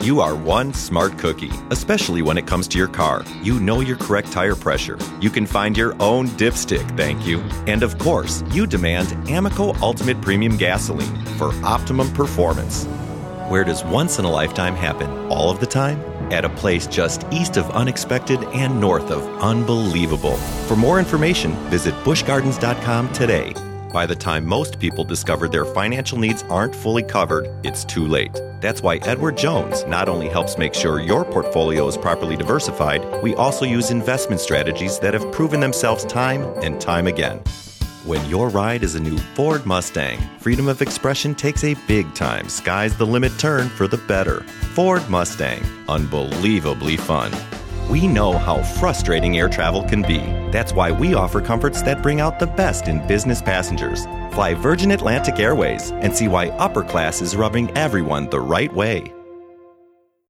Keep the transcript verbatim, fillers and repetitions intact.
You are one smart cookie, especially when it comes to your car. You know your correct tire pressure. You can find your own dipstick, thank you. And of course, you demand Amoco Ultimate Premium Gasoline for optimum performance. Where does once in a lifetime happen all of the time? At a place just east of unexpected and north of unbelievable. For more information, visit busch gardens dot com today. By the time most people discover their financial needs aren't fully covered, it's too late. That's why Edward Jones not only helps make sure your portfolio is properly diversified, we also use investment strategies that have proven themselves time and time again. When your ride is a new Ford Mustang, freedom of expression takes a big-time sky's-the-limit turn for the better. Ford Mustang. Unbelievably fun. We know how frustrating air travel can be. That's why we offer comforts that bring out the best in business passengers. Fly Virgin Atlantic Airways and see why upper class is rubbing everyone the right way.